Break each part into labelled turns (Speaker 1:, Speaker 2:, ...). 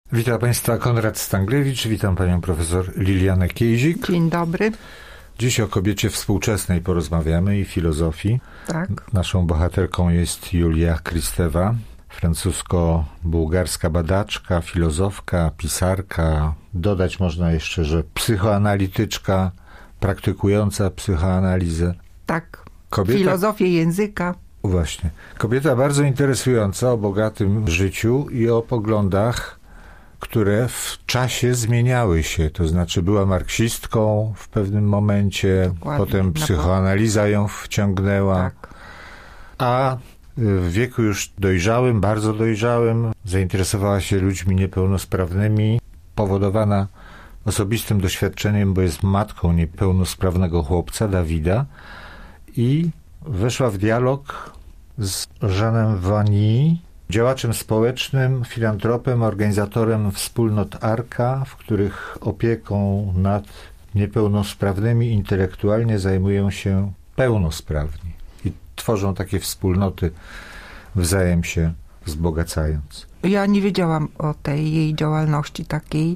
Speaker 1: Witam Państwa, Konrad Stanglewicz, witam Panią profesor Lilianę Kiejzik.
Speaker 2: Dzień dobry.
Speaker 1: Dziś o kobiecie współczesnej porozmawiamy i filozofii.
Speaker 2: Tak.
Speaker 1: Naszą bohaterką jest Julia Kristeva, francusko-bułgarska badaczka, filozofka, pisarka. Dodać można jeszcze, że psychoanalityczka, praktykująca psychoanalizę.
Speaker 2: Tak,
Speaker 1: Kobieta...
Speaker 2: filozofię języka.
Speaker 1: Właśnie. Kobieta bardzo interesująca, o bogatym życiu i o poglądach, które w czasie zmieniały się. To znaczy była marksistką w pewnym momencie,
Speaker 2: Dokładnie.
Speaker 1: potem psychoanaliza ją wciągnęła,
Speaker 2: Tak.
Speaker 1: a w wieku już dojrzałym, bardzo dojrzałym, zainteresowała się ludźmi niepełnosprawnymi, powodowana osobistym doświadczeniem, bo jest matką niepełnosprawnego chłopca, Dawida, i weszła w dialog z Jeanem Vanier, działaczem społecznym, filantropem, organizatorem wspólnot Arka, w których opieką nad niepełnosprawnymi intelektualnie zajmują się pełnosprawni i tworzą takie wspólnoty, wzajem się wzbogacając.
Speaker 2: Ja nie wiedziałam o tej jej działalności takiej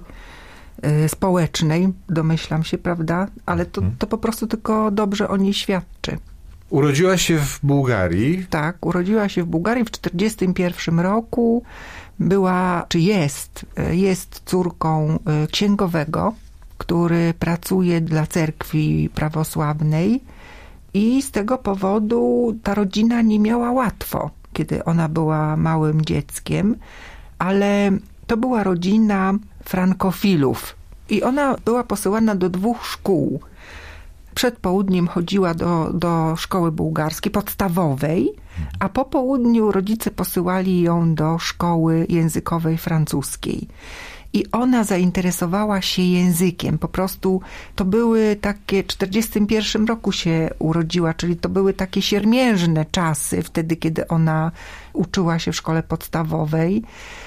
Speaker 2: społecznej, domyślam się, prawda? Ale to po prostu tylko dobrze o niej świadczy.
Speaker 1: Urodziła się w Bułgarii.
Speaker 2: Tak, urodziła się w Bułgarii w 1941 roku. Była, czy jest córką księgowego, który pracuje dla cerkwi prawosławnej i z tego powodu ta rodzina nie miała łatwo, kiedy ona była małym dzieckiem, ale to była rodzina frankofilów i ona była posyłana do 2 szkół. Przed południem chodziła do szkoły bułgarskiej, podstawowej, a po południu rodzice posyłali ją do szkoły językowej francuskiej. I ona zainteresowała się językiem. Po prostu to były takie, w 1941 roku się urodziła, czyli to były takie siermiężne czasy, wtedy kiedy ona uczyła się w szkole podstawowej.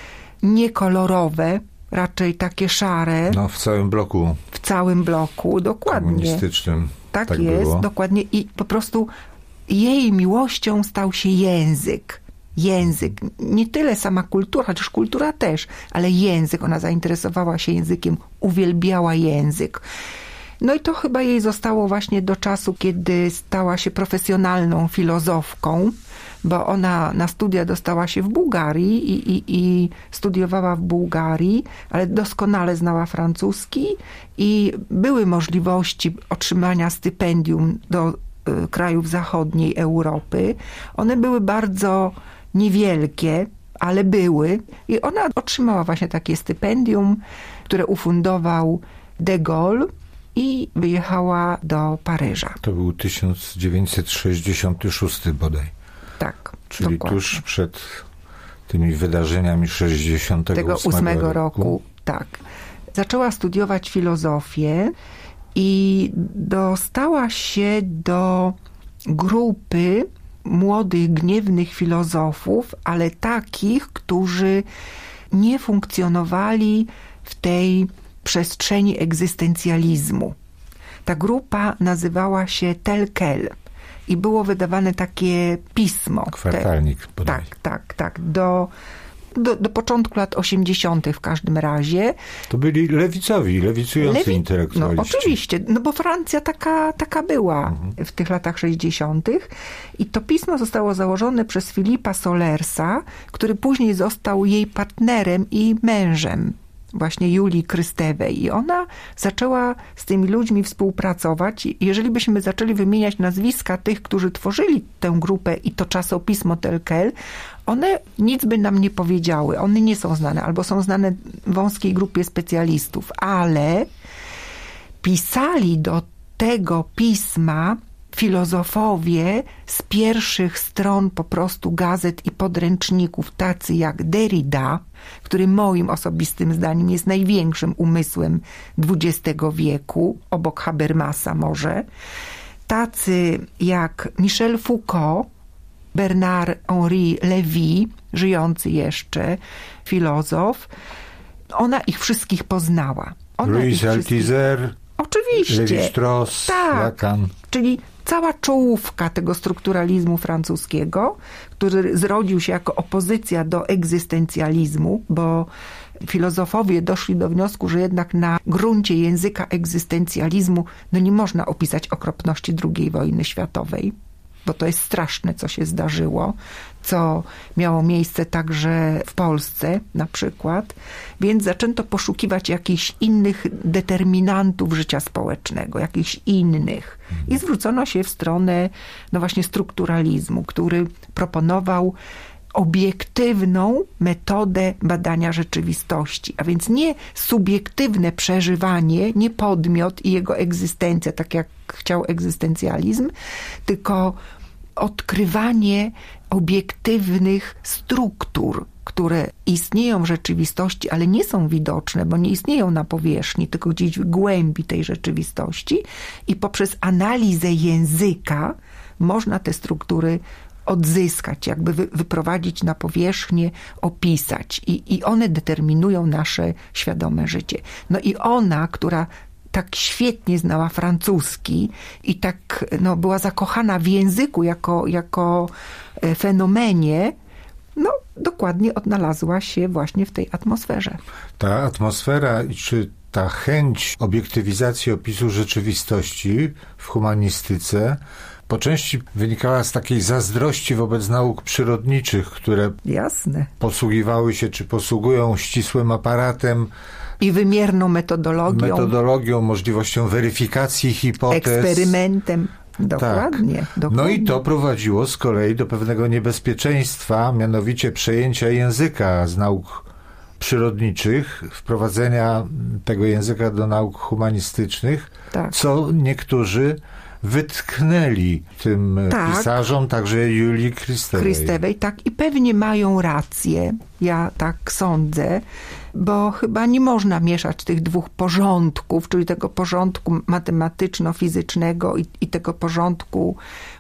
Speaker 2: Niekolorowe, raczej takie szare.
Speaker 1: No, w całym bloku.
Speaker 2: W całym bloku, dokładnie.
Speaker 1: Komunistycznym.
Speaker 2: Tak jest,
Speaker 1: było.
Speaker 2: dokładnie. I po prostu jej miłością stał się język. Język. Nie tyle sama kultura, chociaż kultura też, ale język. Ona zainteresowała się językiem, uwielbiała język. No i to chyba jej zostało właśnie do czasu, kiedy stała się profesjonalną filozofką, bo ona na studia dostała się w Bułgarii i studiowała w Bułgarii, ale doskonale znała francuski i były możliwości otrzymania stypendium do krajów zachodniej Europy. One były bardzo niewielkie, ale były i ona otrzymała właśnie takie stypendium, które ufundował de Gaulle i wyjechała do Paryża.
Speaker 1: To był 1966 bodaj.
Speaker 2: Tak,
Speaker 1: czyli
Speaker 2: dokładnie.
Speaker 1: Tuż przed tymi wydarzeniami 68
Speaker 2: roku. Tak. Zaczęła studiować filozofię i dostała się do grupy młodych, gniewnych filozofów, ale takich, którzy nie funkcjonowali w tej przestrzeni egzystencjalizmu. Ta grupa nazywała się Tel Quel. I było wydawane takie pismo.
Speaker 1: Kwartalnik.
Speaker 2: Tak. Do początku lat 80. w każdym razie.
Speaker 1: To byli lewicujący intelektualiści.
Speaker 2: No oczywiście, no bo Francja taka była w tych latach 60. I to pismo zostało założone przez Philippa Solersa, który później został jej partnerem i mężem właśnie Julii Krystewej. I ona zaczęła z tymi ludźmi współpracować. Jeżeli byśmy zaczęli wymieniać nazwiska tych, którzy tworzyli tę grupę i to czasopismo Tel Quel, one nic by nam nie powiedziały. One nie są znane, albo są znane wąskiej grupie specjalistów, ale pisali do tego pisma filozofowie z pierwszych stron po prostu gazet i podręczników, tacy jak Derrida, który moim osobistym zdaniem jest największym umysłem XX wieku, obok Habermasa może, tacy jak Michel Foucault, Bernard-Henri Lévy, żyjący jeszcze filozof. Ona ich wszystkich poznała.
Speaker 1: Louis Althusser,
Speaker 2: Oczywiście.
Speaker 1: Lévi-Strauss,
Speaker 2: tak.
Speaker 1: Lacan.
Speaker 2: Czyli cała czołówka tego strukturalizmu francuskiego, który zrodził się jako opozycja do egzystencjalizmu, bo filozofowie doszli do wniosku, że jednak na gruncie języka egzystencjalizmu nie można opisać okropności II wojny światowej, bo to jest straszne, co się zdarzyło, co miało miejsce także w Polsce na przykład, więc zaczęto poszukiwać jakichś innych determinantów życia społecznego, jakichś innych. I zwrócono się w stronę właśnie strukturalizmu, który proponował obiektywną metodę badania rzeczywistości, a więc nie subiektywne przeżywanie, nie podmiot i jego egzystencja, tak jak chciał egzystencjalizm, tylko odkrywanie obiektywnych struktur, które istnieją w rzeczywistości, ale nie są widoczne, bo nie istnieją na powierzchni, tylko gdzieś w głębi tej rzeczywistości i poprzez analizę języka można te struktury odzyskać, jakby wyprowadzić na powierzchnię, opisać. I one determinują nasze świadome życie. I ona, która tak świetnie znała francuski i tak była zakochana w języku jako fenomenie, dokładnie odnalazła się właśnie w tej atmosferze.
Speaker 1: Ta atmosfera, czy ta chęć obiektywizacji opisu rzeczywistości w humanistyce po części wynikała z takiej zazdrości wobec nauk przyrodniczych, które posługiwały się, czy posługują ścisłym aparatem
Speaker 2: i wymierną metodologią,
Speaker 1: możliwością weryfikacji hipotez.
Speaker 2: Eksperymentem. Dokładnie.
Speaker 1: I to prowadziło z kolei do pewnego niebezpieczeństwa, mianowicie przejęcia języka z nauk przyrodniczych, wprowadzenia tego języka do nauk humanistycznych, co niektórzy wytknęli tym pisarzom, także Julii Christève'ej.
Speaker 2: Tak, i pewnie mają rację, ja tak sądzę, bo chyba nie można mieszać tych dwóch porządków, czyli tego porządku matematyczno-fizycznego i tego porządku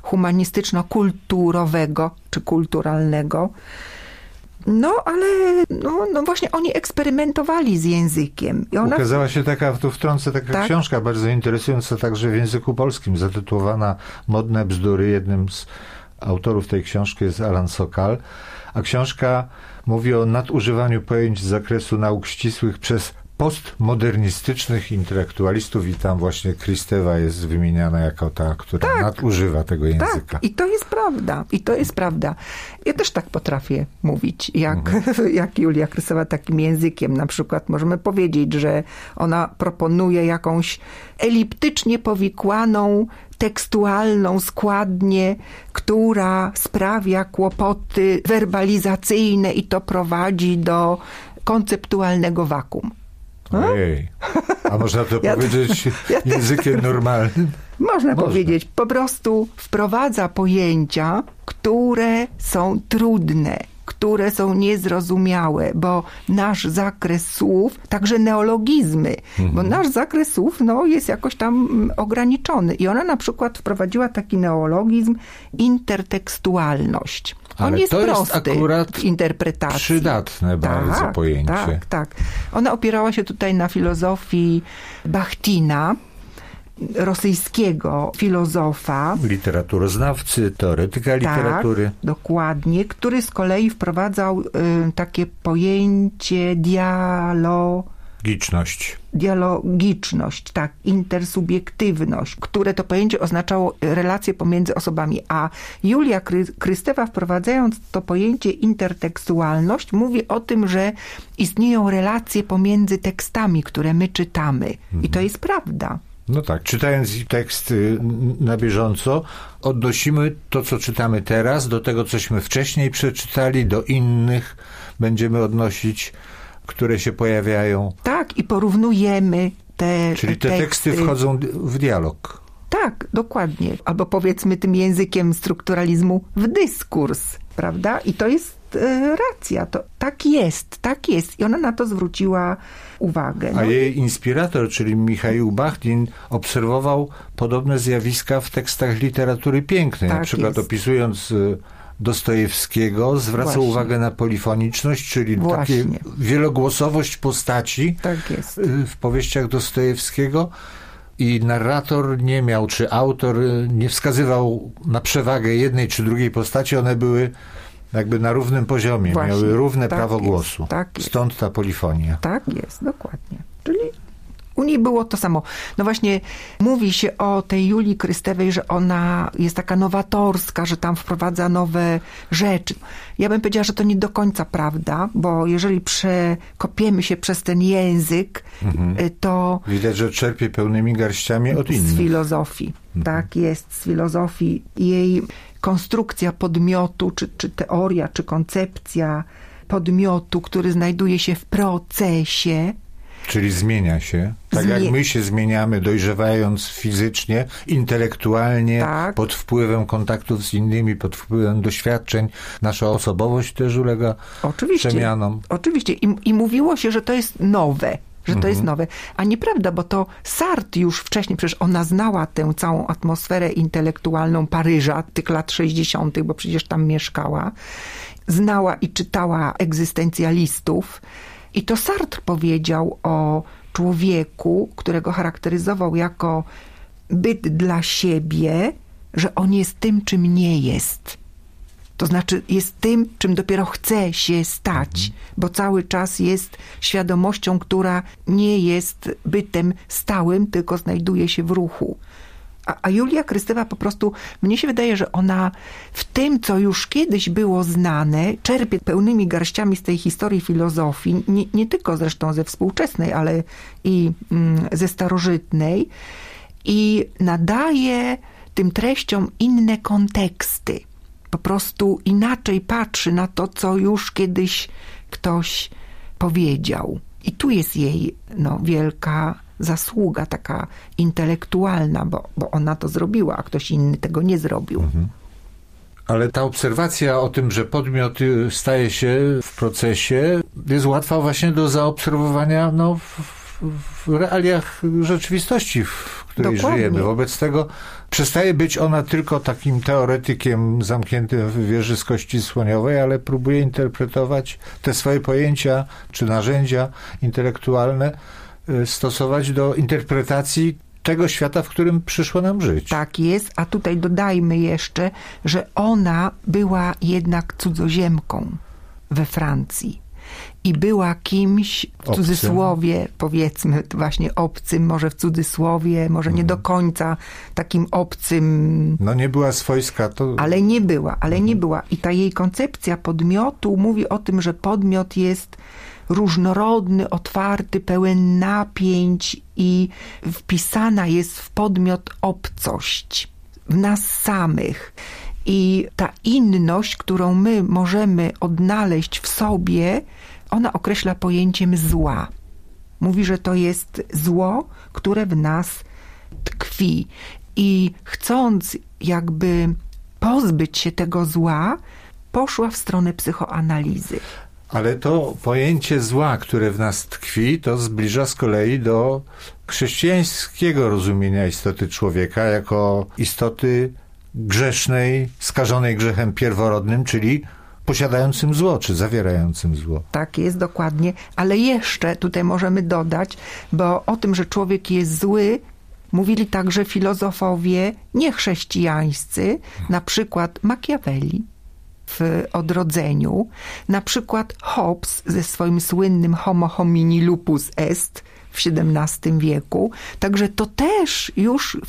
Speaker 2: humanistyczno-kulturowego, czy kulturalnego. Ale właśnie oni eksperymentowali z językiem. I
Speaker 1: ukazała się taka książka bardzo interesująca także w języku polskim, zatytułowana Modne bzdury. Jednym z autorów tej książki jest Alan Sokal, a książka mówi o nadużywaniu pojęć z zakresu nauk ścisłych przez postmodernistycznych intelektualistów i tam właśnie Christève jest wymieniana jako ta, która nadużywa tego języka.
Speaker 2: Tak, i to jest prawda. Ja też tak potrafię mówić, jak Julia Christève'a takim językiem. Na przykład możemy powiedzieć, że ona proponuje jakąś eliptycznie powikłaną, tekstualną składnię, która sprawia kłopoty werbalizacyjne i to prowadzi do konceptualnego wakum.
Speaker 1: Ojej, a można to powiedzieć językiem normalnym?
Speaker 2: Można powiedzieć. Po prostu wprowadza pojęcia, które są trudne, które są niezrozumiałe, bo nasz zakres słów, także neologizmy, bo nasz zakres słów jest jakoś tam ograniczony. I ona na przykład wprowadziła taki neologizm intertekstualność.
Speaker 1: Ale
Speaker 2: jest
Speaker 1: to
Speaker 2: prosty
Speaker 1: jest akurat
Speaker 2: w interpretacji.
Speaker 1: Przydatne bardzo pojęcie.
Speaker 2: Tak. Ona opierała się tutaj na filozofii Bachtina, rosyjskiego filozofa.
Speaker 1: Literaturoznawcy, teoretyka literatury.
Speaker 2: Dokładnie, który z kolei wprowadzał takie pojęcie dialogiczność, intersubiektywność, które to pojęcie oznaczało relacje pomiędzy osobami. A Julia Christève'a, wprowadzając to pojęcie intertekstualność, mówi o tym, że istnieją relacje pomiędzy tekstami, które my czytamy. I to jest prawda.
Speaker 1: Czytając tekst na bieżąco, odnosimy to, co czytamy teraz, do tego, cośmy wcześniej przeczytali, do innych będziemy odnosić, które się pojawiają.
Speaker 2: Tak, i porównujemy
Speaker 1: Czyli te teksty wchodzą w dialog.
Speaker 2: Tak, dokładnie. Albo powiedzmy tym językiem strukturalizmu w dyskurs, prawda? I to jest racja. Tak jest. I ona na to zwróciła uwagę.
Speaker 1: A jej inspirator, czyli Michał Bachtin, obserwował podobne zjawiska w tekstach literatury pięknej. Na przykład opisując Dostojewskiego, zwraca uwagę na polifoniczność, czyli takie wielogłosowość postaci w powieściach Dostojewskiego. i narrator nie miał, czy autor nie wskazywał na przewagę jednej czy drugiej postaci, one były jakby na równym poziomie,
Speaker 2: Właśnie,
Speaker 1: miały równe
Speaker 2: tak
Speaker 1: prawo
Speaker 2: jest,
Speaker 1: głosu.
Speaker 2: tak jest.
Speaker 1: Stąd ta polifonia.
Speaker 2: Tak jest, dokładnie. Czyli u niej było to samo. No właśnie mówi się o tej Julii Krystewej, że ona jest taka nowatorska, że tam wprowadza nowe rzeczy. Ja bym powiedziała, że to nie do końca prawda, bo jeżeli przekopiemy się przez ten język, to
Speaker 1: Widać, że czerpie pełnymi garściami od innych.
Speaker 2: z filozofii. Tak jest, z filozofii. Jej konstrukcja podmiotu, czy teoria, czy koncepcja podmiotu, który znajduje się w procesie,
Speaker 1: Czyli zmienia się. Tak jak my się zmieniamy, dojrzewając fizycznie, intelektualnie,
Speaker 2: Tak.
Speaker 1: pod wpływem kontaktów z innymi, pod wpływem doświadczeń. Nasza osobowość też ulega przemianom.
Speaker 2: Oczywiście. I mówiło się, że to jest nowe. Że to jest nowe. A nieprawda, bo to Sartre już wcześniej, przecież ona znała tę całą atmosferę intelektualną Paryża tych lat 60., bo przecież tam mieszkała. Znała i czytała egzystencjalistów. I to Sartre powiedział o człowieku, którego charakteryzował jako byt dla siebie, że on jest tym, czym nie jest. To znaczy jest tym, czym dopiero chce się stać, bo cały czas jest świadomością, która nie jest bytem stałym, tylko znajduje się w ruchu. A Julia Krystewa po prostu, mnie się wydaje, że ona w tym, co już kiedyś było znane, czerpie pełnymi garściami z tej historii filozofii, nie tylko zresztą ze współczesnej, ale i ze starożytnej, i nadaje tym treściom inne konteksty. Po prostu inaczej patrzy na to, co już kiedyś ktoś powiedział. I tu jest jej wielka zasługa, taka intelektualna, bo ona to zrobiła, a ktoś inny tego nie zrobił.
Speaker 1: Ale ta obserwacja o tym, że podmiot staje się w procesie, jest łatwa właśnie do zaobserwowania w realiach rzeczywistości, w której
Speaker 2: Dokładnie.
Speaker 1: żyjemy. Wobec tego przestaje być ona tylko takim teoretykiem zamkniętym w wieży z kości słoniowej, ale próbuje interpretować te swoje pojęcia czy narzędzia intelektualne, stosować do interpretacji tego świata, w którym przyszło nam żyć.
Speaker 2: Tak jest, a tutaj dodajmy jeszcze, że ona była jednak cudzoziemką we Francji. I była kimś, w cudzysłowie, powiedzmy właśnie obcym, może w cudzysłowie, może nie do końca takim obcym.
Speaker 1: No nie była swojska.
Speaker 2: Ale nie była. I ta jej koncepcja podmiotu mówi o tym, że podmiot jest różnorodny, otwarty, pełen napięć i wpisana jest w podmiot obcość, w nas samych. I ta inność, którą my możemy odnaleźć w sobie, ona określa pojęciem zła. Mówi, że to jest zło, które w nas tkwi. I chcąc jakby pozbyć się tego zła, poszła w stronę psychoanalizy.
Speaker 1: Ale to pojęcie zła, które w nas tkwi, to zbliża z kolei do chrześcijańskiego rozumienia istoty człowieka jako istoty grzesznej, skażonej grzechem pierworodnym, czyli posiadającym zło, czy zawierającym zło.
Speaker 2: Tak jest, dokładnie. Ale jeszcze tutaj możemy dodać, bo o tym, że człowiek jest zły, mówili także filozofowie niechrześcijańscy, na przykład Machiavelli w Odrodzeniu, na przykład Hobbes ze swoim słynnym Homo homini lupus est w XVII wieku. Także to też już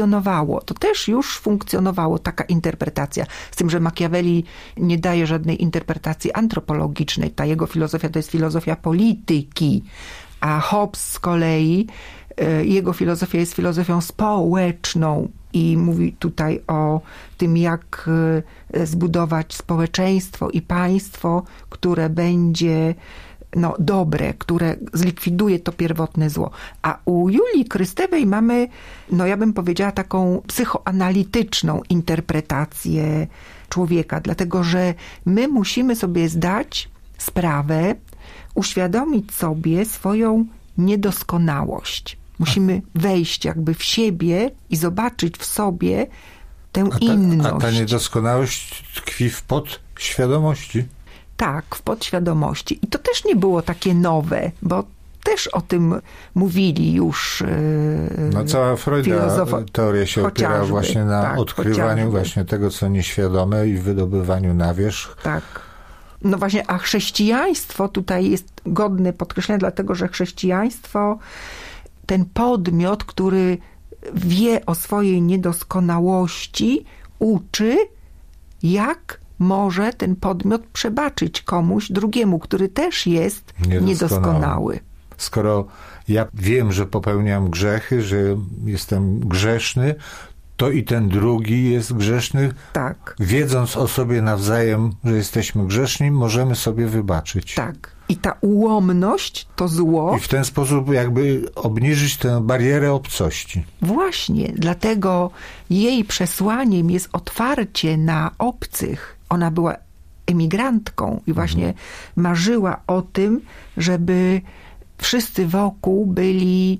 Speaker 2: funkcjonowało, taka interpretacja. Z tym, że Machiavelli nie daje żadnej interpretacji antropologicznej. Ta jego filozofia to jest filozofia polityki, a Hobbes z kolei, jego filozofia jest filozofią społeczną i mówi tutaj o tym, jak zbudować społeczeństwo i państwo, które będzie dobre, które zlikwiduje to pierwotne zło. A u Julii Krystewej mamy, ja bym powiedziała, taką psychoanalityczną interpretację człowieka, dlatego że my musimy sobie zdać sprawę, uświadomić sobie swoją niedoskonałość. Musimy wejść jakby w siebie i zobaczyć w sobie tę inność.
Speaker 1: A ta niedoskonałość tkwi w podświadomości?
Speaker 2: Tak, w podświadomości. I to też nie było takie nowe, bo też o tym mówili już
Speaker 1: No cała Freuda teoria się opiera właśnie na odkrywaniu właśnie tego, co nieświadome i wydobywaniu na wierzch.
Speaker 2: Tak. No właśnie, a chrześcijaństwo tutaj jest godne podkreślenia, dlatego że chrześcijaństwo, ten podmiot, który wie o swojej niedoskonałości, uczy, jak może ten podmiot przebaczyć komuś drugiemu, który też jest niedoskonały.
Speaker 1: Skoro ja wiem, że popełniam grzechy, że jestem grzeszny, to i ten drugi jest grzeszny.
Speaker 2: Tak.
Speaker 1: Wiedząc o sobie nawzajem, że jesteśmy grzeszni, możemy sobie wybaczyć.
Speaker 2: Tak. I ta ułomność, to zło...
Speaker 1: I w ten sposób jakby obniżyć tę barierę obcości.
Speaker 2: Właśnie, dlatego jej przesłaniem jest otwarcie na obcych. Ona była emigrantką i właśnie marzyła o tym, żeby wszyscy wokół byli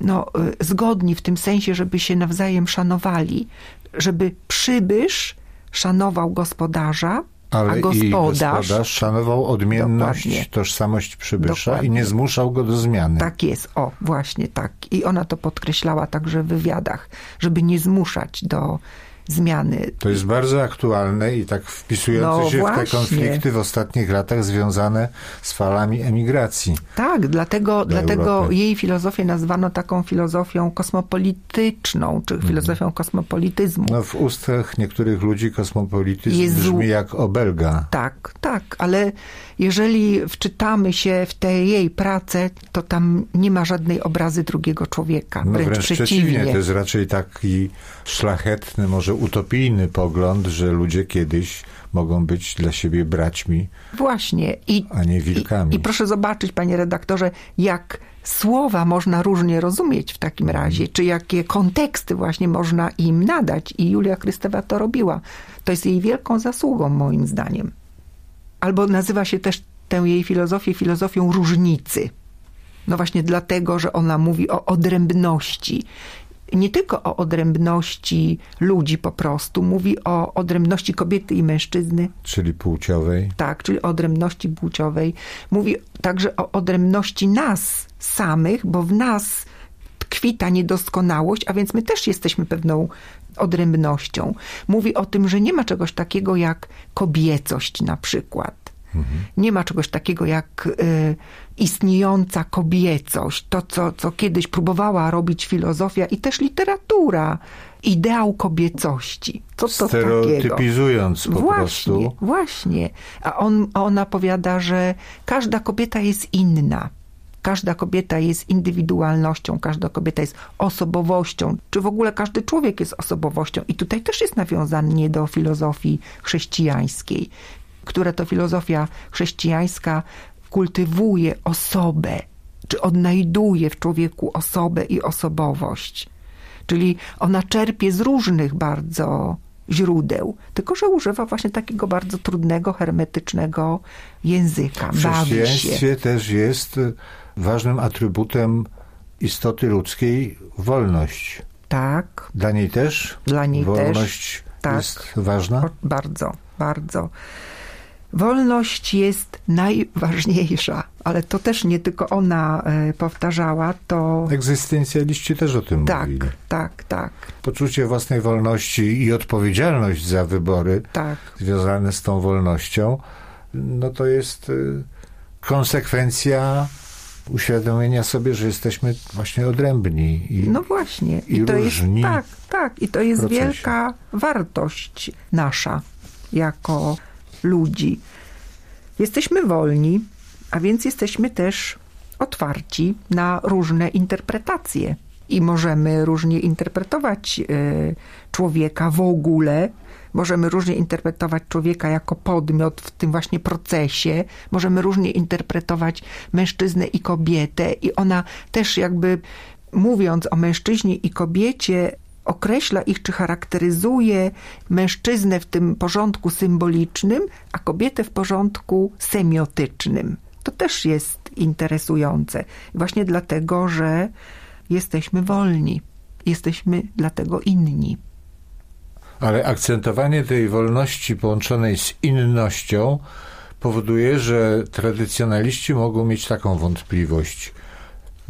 Speaker 2: zgodni w tym sensie, żeby się nawzajem szanowali. Żeby przybysz szanował gospodarza,
Speaker 1: ale
Speaker 2: a
Speaker 1: gospodarz szanował odmienność, tożsamość przybysza i nie zmuszał go do zmiany.
Speaker 2: Tak jest, właśnie tak. I ona to podkreślała także w wywiadach, żeby nie zmuszać do zmiany.
Speaker 1: To jest bardzo aktualne i tak wpisujące się w te konflikty w ostatnich latach związane z falami emigracji.
Speaker 2: Tak, dlatego jej filozofię nazwano taką filozofią kosmopolityczną, czy filozofią kosmopolityzmu.
Speaker 1: No w ustach niektórych ludzi kosmopolityzm brzmi jak obelga.
Speaker 2: Tak, ale jeżeli wczytamy się w te jej prace, to tam nie ma żadnej obrazy drugiego człowieka. Wręcz przeciwnie.
Speaker 1: To jest raczej taki szlachetny, może utopijny pogląd, że ludzie kiedyś mogą być dla siebie braćmi,
Speaker 2: właśnie,
Speaker 1: a nie wilkami.
Speaker 2: I proszę zobaczyć, panie redaktorze, jak słowa można różnie rozumieć w takim razie, czy jakie konteksty właśnie można im nadać. I Julia Krystewa to robiła. To jest jej wielką zasługą, moim zdaniem. Albo nazywa się też tę jej filozofią różnicy. No właśnie dlatego, że ona mówi o odrębności. Nie tylko o odrębności ludzi po prostu, mówi o odrębności kobiety i mężczyzny.
Speaker 1: Czyli płciowej.
Speaker 2: Tak, czyli o odrębności płciowej. Mówi także o odrębności nas samych, bo w nas tkwi ta niedoskonałość, a więc my też jesteśmy pewną odrębnością. Mówi o tym, że nie ma czegoś takiego jak kobiecość na przykład. Nie ma czegoś takiego jak istniejąca kobiecość, to co kiedyś próbowała robić filozofia i też literatura, ideał kobiecości. Co to
Speaker 1: stereotypizując
Speaker 2: takiego?
Speaker 1: Po prostu.
Speaker 2: Właśnie. A ona powiada, że każda kobieta jest inna. Każda kobieta jest indywidualnością, każda kobieta jest osobowością, czy w ogóle każdy człowiek jest osobowością. I tutaj też jest nawiązanie do filozofii chrześcijańskiej, która to filozofia chrześcijańska kultywuje osobę, czy odnajduje w człowieku osobę i osobowość. Czyli ona czerpie z różnych bardzo źródeł, tylko że używa właśnie takiego bardzo trudnego, hermetycznego języka.
Speaker 1: W chrześcijaństwie też jest ważnym atrybutem istoty ludzkiej wolność.
Speaker 2: Tak.
Speaker 1: Dla niej też?
Speaker 2: Dla niej
Speaker 1: wolność
Speaker 2: też.
Speaker 1: Jest ważna?
Speaker 2: Bardzo, bardzo. Wolność jest najważniejsza, ale to też nie tylko ona powtarzała, to...
Speaker 1: Egzystencjaliści też o tym mówili.
Speaker 2: Tak.
Speaker 1: Poczucie własnej wolności i odpowiedzialność za wybory związane z tą wolnością, no to jest konsekwencja uświadomienia sobie, że jesteśmy właśnie odrębni
Speaker 2: no właśnie.
Speaker 1: I
Speaker 2: to
Speaker 1: różni.
Speaker 2: Jest, tak. I to jest wielka wartość nasza jako ludzi. Jesteśmy wolni, a więc jesteśmy też otwarci na różne interpretacje. I możemy różnie interpretować człowieka w ogóle. Możemy różnie interpretować człowieka jako podmiot w tym właśnie procesie. Możemy różnie interpretować mężczyznę i kobietę. I ona też jakby mówiąc o mężczyźnie i kobiecie, określa ich, czy charakteryzuje mężczyznę w tym porządku symbolicznym, a kobietę w porządku semiotycznym. To też jest interesujące. Właśnie dlatego, że jesteśmy wolni. Jesteśmy dlatego inni.
Speaker 1: Ale akcentowanie tej wolności połączonej z innością powoduje, że tradycjonaliści mogą mieć taką wątpliwość.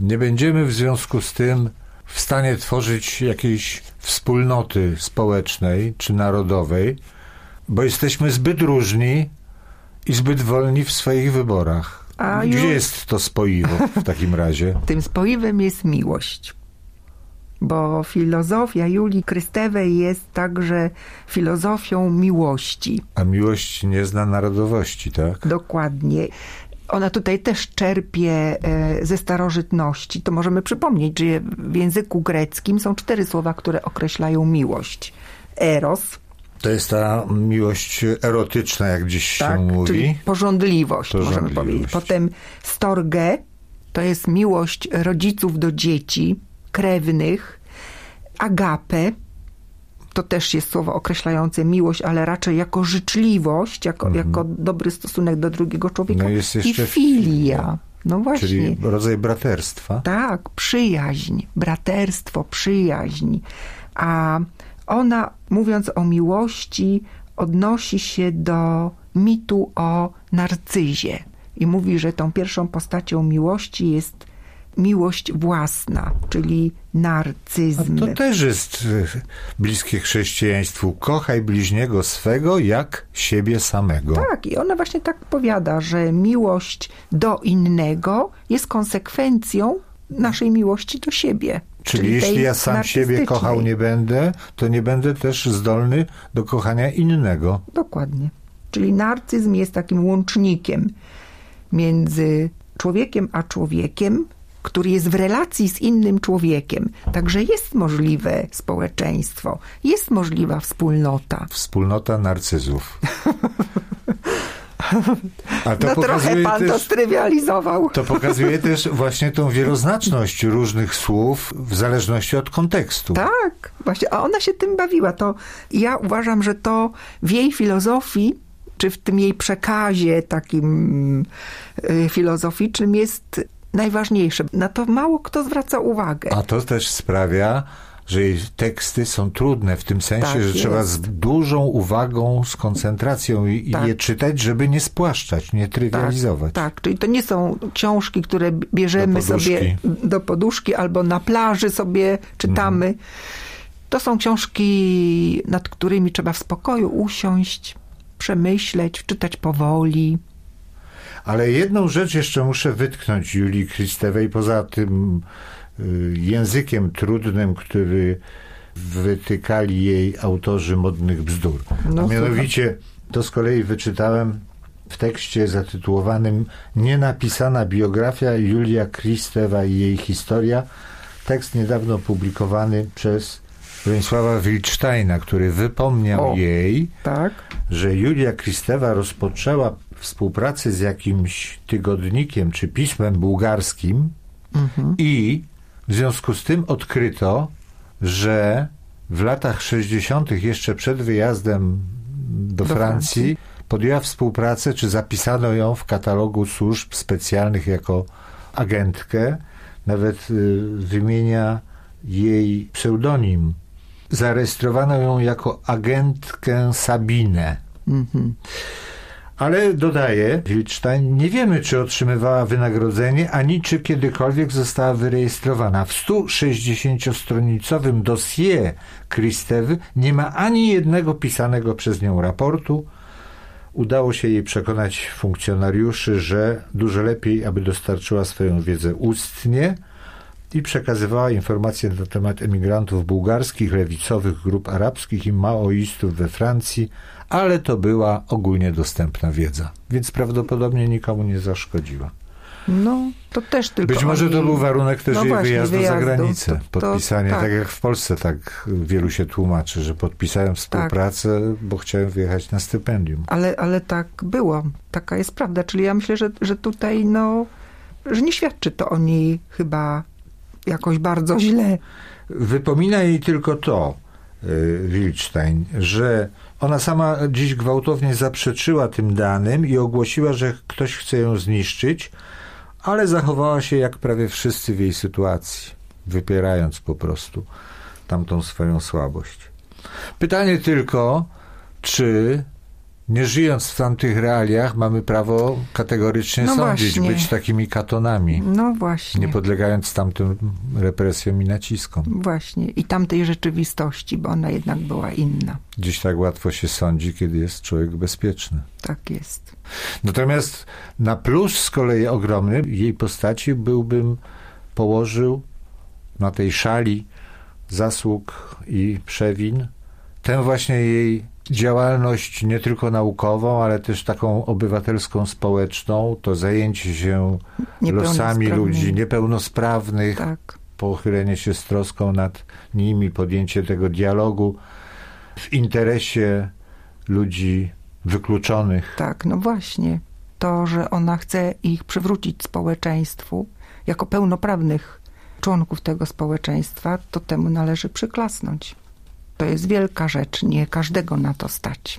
Speaker 1: Nie będziemy w związku z tym w stanie tworzyć jakiejś wspólnoty społecznej czy narodowej, bo jesteśmy zbyt różni i zbyt wolni w swoich wyborach. Gdzie jest to spoiwo w takim razie?
Speaker 2: Tym spoiwem jest miłość. Bo filozofia Julii Krystewej jest także filozofią miłości.
Speaker 1: A miłość nie zna narodowości, tak?
Speaker 2: Dokładnie. Ona tutaj też czerpie ze starożytności. To możemy przypomnieć, że w języku greckim są 4 słowa, które określają miłość. Eros.
Speaker 1: To jest ta miłość erotyczna, jak dziś się mówi.
Speaker 2: Czyli pożądliwość, możemy powiedzieć. Potem storge, to jest miłość rodziców do dzieci, krewnych. Agape, to też jest słowo określające miłość, ale raczej jako życzliwość, jako dobry stosunek do drugiego człowieka.
Speaker 1: No jest
Speaker 2: i filia. No właśnie.
Speaker 1: Czyli rodzaj braterstwa.
Speaker 2: Tak, przyjaźń, braterstwo, przyjaźń. A ona, mówiąc o miłości, odnosi się do mitu o Narcyzie. I mówi, że tą pierwszą postacią miłości jest miłość własna, czyli narcyzm.
Speaker 1: A to też jest bliskie chrześcijaństwu. Kochaj bliźniego swego jak siebie samego.
Speaker 2: Tak, i ona właśnie tak powiada, że miłość do innego jest konsekwencją naszej miłości do siebie.
Speaker 1: Czyli jeśli ja sam siebie kochał nie będę, to nie będę też zdolny do kochania innego.
Speaker 2: Dokładnie. Czyli narcyzm jest takim łącznikiem między człowiekiem a człowiekiem, który jest w relacji z innym człowiekiem. Także jest możliwe społeczeństwo, jest możliwa wspólnota.
Speaker 1: Wspólnota narcyzów.
Speaker 2: A to trochę pan to strywializował.
Speaker 1: To pokazuje też właśnie tą wieloznaczność różnych słów w zależności od kontekstu.
Speaker 2: Tak, właśnie, a ona się tym bawiła. To ja uważam, że to w jej filozofii, czy w tym jej przekazie takim filozoficznym jest najważniejsze. Na to mało kto zwraca uwagę.
Speaker 1: A to też sprawia, że jej teksty są trudne w tym sensie,
Speaker 2: tak
Speaker 1: że
Speaker 2: jest.
Speaker 1: trzeba z dużą uwagą, z koncentracją i je czytać, żeby nie spłaszczać, nie trywializować.
Speaker 2: Tak, czyli to nie są książki, które bierzemy sobie do poduszki albo na plaży sobie czytamy. To są książki, nad którymi trzeba w spokoju usiąść, przemyśleć, czytać powoli.
Speaker 1: Ale jedną rzecz jeszcze muszę wytknąć Julii Krystewej, poza tym językiem trudnym, który wytykali jej autorzy modnych bzdur. A mianowicie, to z kolei wyczytałem w tekście zatytułowanym Nienapisana biografia Julia Krystewa i jej historia. Tekst niedawno publikowany przez Bronisława Wildsteina, który wypomniał jej, że Julia Krystewa rozpoczęła współpracę z jakimś tygodnikiem czy pismem bułgarskim i w związku z tym odkryto, że w latach 60. jeszcze przed wyjazdem do Francji podjęła współpracę, czy zapisano ją w katalogu służb specjalnych jako agentkę. Nawet wymienia jej pseudonim. Zarejestrowano ją jako agentkę Sabinę. Ale dodaje Wildstein, nie wiemy, czy otrzymywała wynagrodzenie, ani czy kiedykolwiek została wyrejestrowana. W 160-stronicowym dossier Krystewy nie ma ani jednego pisanego przez nią raportu. Udało się jej przekonać funkcjonariuszy, że dużo lepiej, aby dostarczyła swoją wiedzę ustnie i przekazywała informacje na temat emigrantów bułgarskich, lewicowych grup arabskich i maoistów we Francji, ale to była ogólnie dostępna wiedza, więc prawdopodobnie nikomu nie zaszkodziła.
Speaker 2: No, to też tylko
Speaker 1: być może to był warunek też jej wyjazdu za granicę. Podpisanie,
Speaker 2: tak
Speaker 1: jak w Polsce tak wielu się tłumaczy, że podpisałem współpracę, bo chciałem wyjechać na stypendium.
Speaker 2: Ale tak było. Taka jest prawda. Czyli ja myślę, że tutaj że nie świadczy to o niej chyba jakoś bardzo źle.
Speaker 1: Wypomina jej tylko to, Wildstein, że ona sama dziś gwałtownie zaprzeczyła tym danym i ogłosiła, że ktoś chce ją zniszczyć, ale zachowała się jak prawie wszyscy w jej sytuacji, wypierając po prostu tamtą swoją słabość. Pytanie tylko, czy Nie żyjąc w tamtych realiach, mamy prawo kategorycznie sądzić,
Speaker 2: właśnie.
Speaker 1: być takimi katonami.
Speaker 2: No właśnie.
Speaker 1: Nie podlegając tamtym represjom i naciskom.
Speaker 2: Właśnie. I tamtej rzeczywistości, bo ona jednak była inna.
Speaker 1: Dziś tak łatwo się sądzi, kiedy jest człowiek bezpieczny.
Speaker 2: Tak jest.
Speaker 1: Natomiast na plus z kolei ogromny jej postaci byłbym położył na tej szali zasług i przewin tę właśnie jej działalność nie tylko naukową, ale też taką obywatelską, społeczną, to zajęcie się losami ludzi niepełnosprawnych,
Speaker 2: tak.
Speaker 1: Pochylenie się z troską nad nimi, podjęcie tego dialogu w interesie ludzi wykluczonych.
Speaker 2: Tak, no właśnie. To, że ona chce ich przywrócić społeczeństwu jako pełnoprawnych członków tego społeczeństwa, to temu należy przyklasnąć. To jest wielka rzecz, nie każdego na to stać.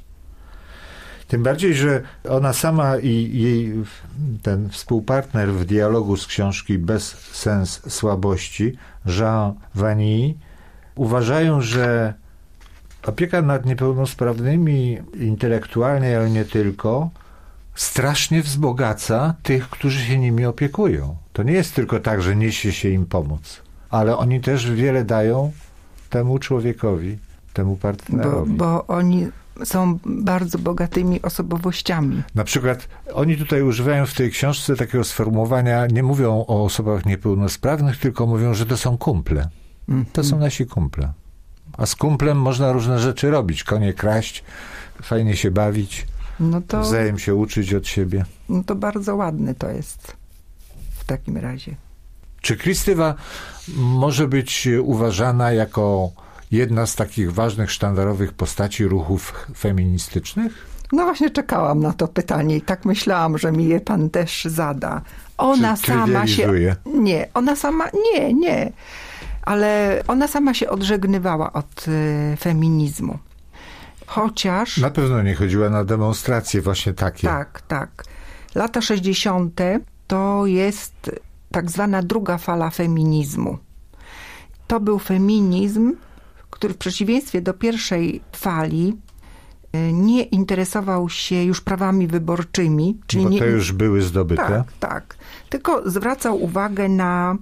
Speaker 1: Tym bardziej, że ona sama i jej ten współpartner w dialogu z książki Bez sens słabości, Jean Vanille, uważają, że opieka nad niepełnosprawnymi intelektualnie, ale nie tylko, strasznie wzbogaca tych, którzy się nimi opiekują. To nie jest tylko tak, że niesie się im pomoc, ale oni też wiele dają temu człowiekowi, temu partnerowi.
Speaker 2: Bo oni są bardzo bogatymi osobowościami.
Speaker 1: Na przykład oni tutaj używają w tej książce takiego sformułowania, nie mówią o osobach niepełnosprawnych, tylko mówią, że to są kumple. To są nasi kumple. A z kumplem można różne rzeczy robić. Konie kraść, fajnie się bawić, wzajem się uczyć od siebie.
Speaker 2: No to bardzo ładne to jest w takim razie.
Speaker 1: Czy Krzysztofa może być uważana jako jedna z takich ważnych, sztandarowych postaci ruchów feministycznych?
Speaker 2: No właśnie czekałam na to pytanie i tak myślałam, że mi je pan też zada. Ona sama się... Nie, ona sama... Nie. Ale ona sama się odżegnywała od feminizmu. Chociaż...
Speaker 1: Na pewno nie chodziła na demonstracje właśnie takie.
Speaker 2: Tak. Lata 60. to jest tak zwana druga fala feminizmu. To był feminizm, który w przeciwieństwie do pierwszej fali nie interesował się już prawami wyborczymi. Czyli
Speaker 1: bo te już były zdobyte.
Speaker 2: Tak. Tylko zwracał uwagę na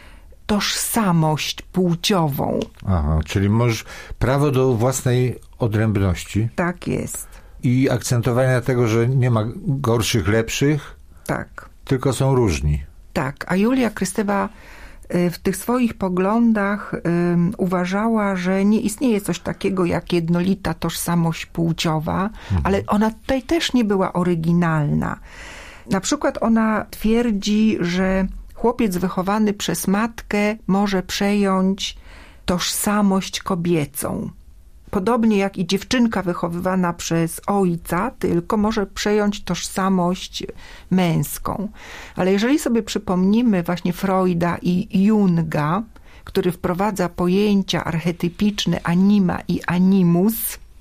Speaker 2: tożsamość płciową.
Speaker 1: Aha, czyli możesz prawo do własnej odrębności.
Speaker 2: Tak jest.
Speaker 1: I akcentowania tego, że nie ma gorszych, lepszych.
Speaker 2: Tak.
Speaker 1: Tylko są różni.
Speaker 2: Tak, a Julia Krzysztofa w tych swoich poglądach uważała, że nie istnieje coś takiego jak jednolita tożsamość płciowa, ale ona tutaj też nie była oryginalna. Na przykład ona twierdzi, że chłopiec wychowany przez matkę może przejąć tożsamość kobiecą. Podobnie jak i dziewczynka wychowywana przez ojca, tylko może przejąć tożsamość męską. Ale jeżeli sobie przypomnimy właśnie Freuda i Junga, który wprowadza pojęcia archetypiczne anima i animus,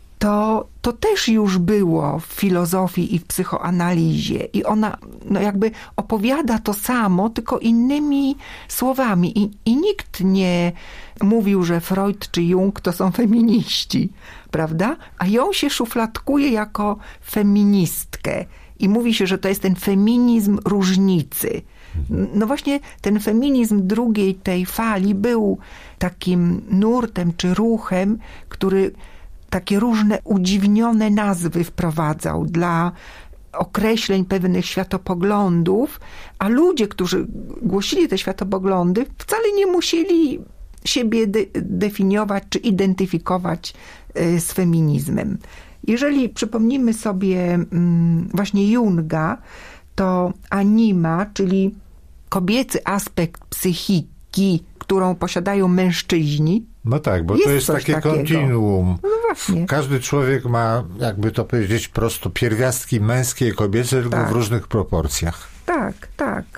Speaker 2: to też już było w filozofii i w psychoanalizie. I ona jakby opowiada to samo, tylko innymi słowami. I nikt nie mówił, że Freud czy Jung to są feminiści, prawda? A ją się szufladkuje jako feministkę. I mówi się, że to jest ten feminizm różnicy. No właśnie ten feminizm drugiej tej fali był takim nurtem czy ruchem, który takie różne udziwnione nazwy wprowadzał dla określeń pewnych światopoglądów, a ludzie, którzy głosili te światopoglądy, wcale nie musieli siebie definiować czy identyfikować z feminizmem. Jeżeli przypomnimy sobie właśnie Junga, to anima, czyli kobiecy aspekt psychiki, którą posiadają mężczyźni.
Speaker 1: No tak, bo to jest takie kontinuum.
Speaker 2: No właśnie.
Speaker 1: Każdy człowiek ma, jakby to powiedzieć prosto, pierwiastki męskie i kobiece, tylko w różnych proporcjach.
Speaker 2: Tak.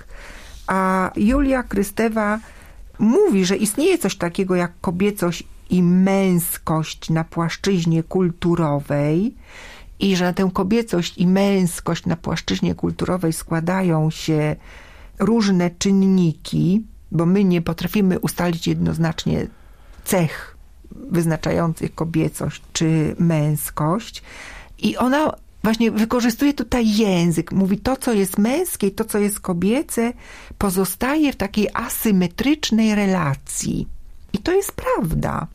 Speaker 2: A Julia Krzysztofa mówi, że istnieje coś takiego jak kobiecość i męskość na płaszczyźnie kulturowej i że na tę kobiecość i męskość na płaszczyźnie kulturowej składają się różne czynniki, bo my nie potrafimy ustalić jednoznacznie cech wyznaczających kobiecość czy męskość. I ona właśnie wykorzystuje tutaj język. Mówi, to, co jest męskie, to, co jest kobiece, pozostaje w takiej asymetrycznej relacji. I to jest prawda.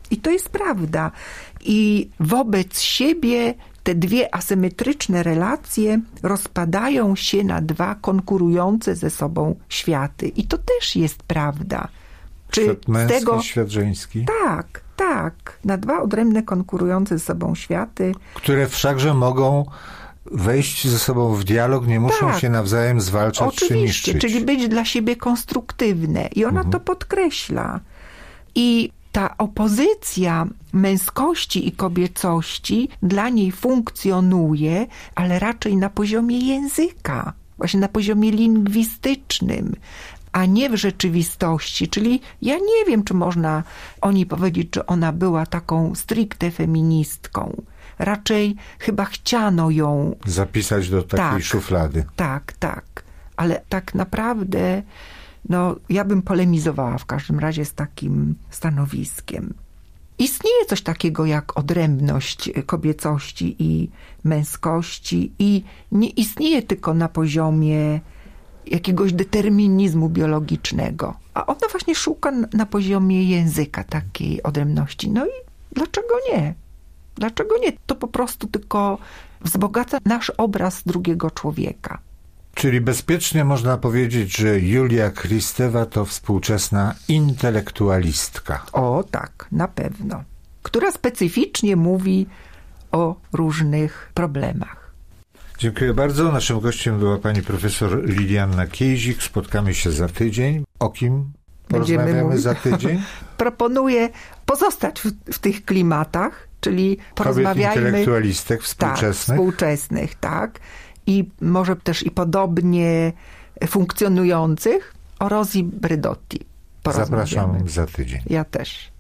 Speaker 2: I wobec siebie te dwie asymetryczne relacje rozpadają się na dwa konkurujące ze sobą światy. I to też jest prawda.
Speaker 1: Czy świat męski, świat żeński?
Speaker 2: Tak. Na dwa odrębne, konkurujące ze sobą światy.
Speaker 1: Które wszakże mogą wejść ze sobą w dialog, nie muszą się nawzajem zwalczać czy niszczyć.
Speaker 2: Czyli być dla siebie konstruktywne. I ona to podkreśla. I ta opozycja męskości i kobiecości dla niej funkcjonuje, ale raczej na poziomie języka, właśnie na poziomie lingwistycznym, a nie w rzeczywistości. Czyli ja nie wiem, czy można o niej powiedzieć, że ona była taką stricte feministką. Raczej chyba chciano ją
Speaker 1: zapisać do takiej szuflady.
Speaker 2: Tak. Ale tak naprawdę ja bym polemizowała w każdym razie z takim stanowiskiem. Istnieje coś takiego jak odrębność kobiecości i męskości i nie istnieje tylko na poziomie jakiegoś determinizmu biologicznego, a ona właśnie szuka na poziomie języka takiej odrębności. No i dlaczego nie? Dlaczego nie? To po prostu tylko wzbogaca nasz obraz drugiego człowieka.
Speaker 1: Czyli bezpiecznie można powiedzieć, że Julia Kristewa to współczesna intelektualistka.
Speaker 2: O tak, na pewno. Która specyficznie mówi o różnych problemach.
Speaker 1: Dziękuję bardzo. Naszym gościem była pani profesor Lilianna Kiejzik. Spotkamy się za tydzień. O kim porozmawiamy za tydzień?
Speaker 2: Proponuję pozostać w tych klimatach, czyli porozmawiajmy...
Speaker 1: Kobiet intelektualistek współczesnych.
Speaker 2: Tak. I może też i podobnie funkcjonujących, o Rosi Braidotti porozmawiamy.
Speaker 1: Zapraszam za tydzień.
Speaker 2: Ja też.